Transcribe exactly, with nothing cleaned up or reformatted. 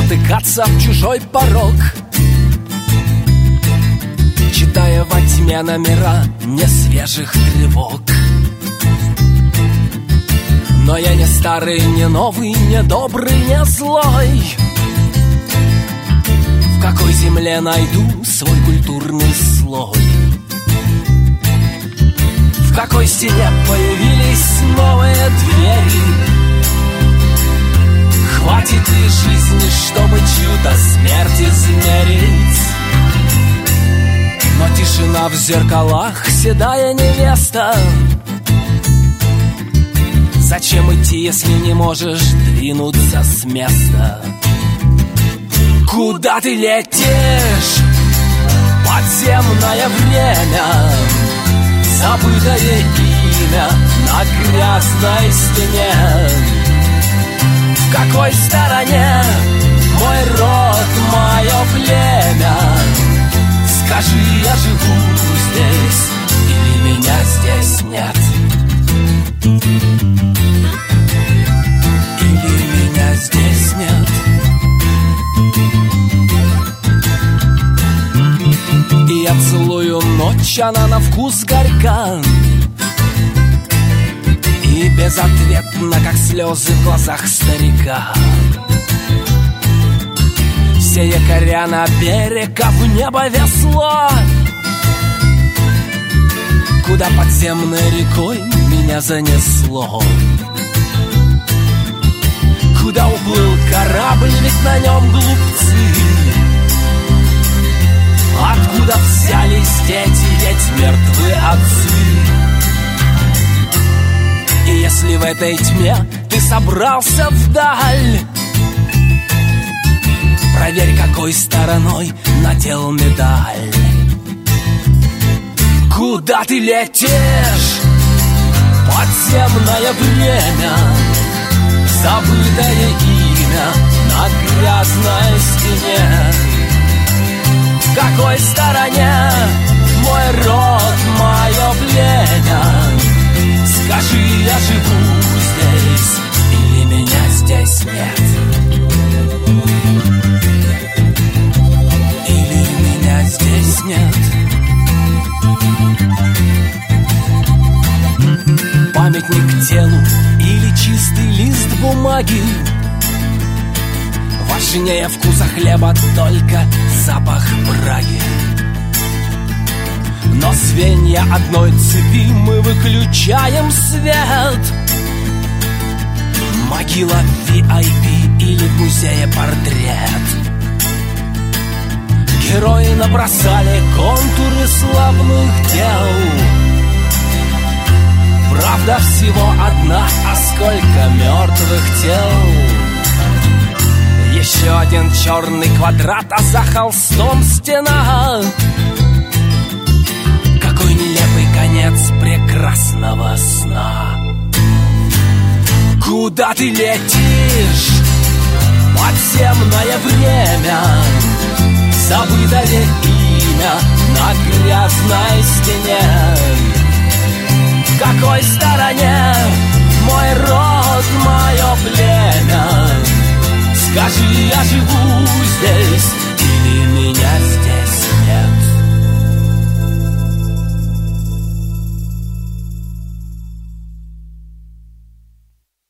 натыкаться в чужой порог, читая во тьме номера несвежих тревог. Но я не старый, не новый, не добрый, не злой. В какой земле найду свой культурный слой? В какой стене появились новые двери? Хватит ли жизни, чтобы чью-то смерть измерить? Но тишина в зеркалах, седая невеста. Зачем идти, если не можешь двинуться с места? Куда ты летишь? Подземное время, забытое имя на грязной стене. В какой стороне мой род, мое племя? Скажи, я живу здесь или меня здесь нет? Или меня здесь нет? И я целую ночь, она на вкус горька и безответно, как слезы в глазах старика. Все якоря на берег, а в небо весло, куда подземной рекой меня занесло. Куда уплыл корабль, ведь на нем глупцы? Откуда взялись дети, ведь мертвы отцы? И если в этой тьме ты собрался вдаль, проверь, какой стороной надел медаль. Куда ты летишь? Подземное время, забытое имя на грязной стене. В какой стороне мой род, мое племя? Скажи, я живу здесь или меня здесь нет? Или меня здесь нет? Памятник телу или чистый лист бумаги? Важнее вкуса хлеба только запах браги. Но звенья одной цепи мы выключаем свет. Могила ви ай пи или в музее портрет. Герои набросали контуры славных дел. Правда всего одна, а сколько мертвых тел. Еще один черный квадрат, а за холстом стена. Какой нелепый конец прекрасного сна. Куда ты летишь? Подземное время, забытое имя на грязной стене. В какой стороне мой род, мое племя? Скажи, я живу здесь или нет?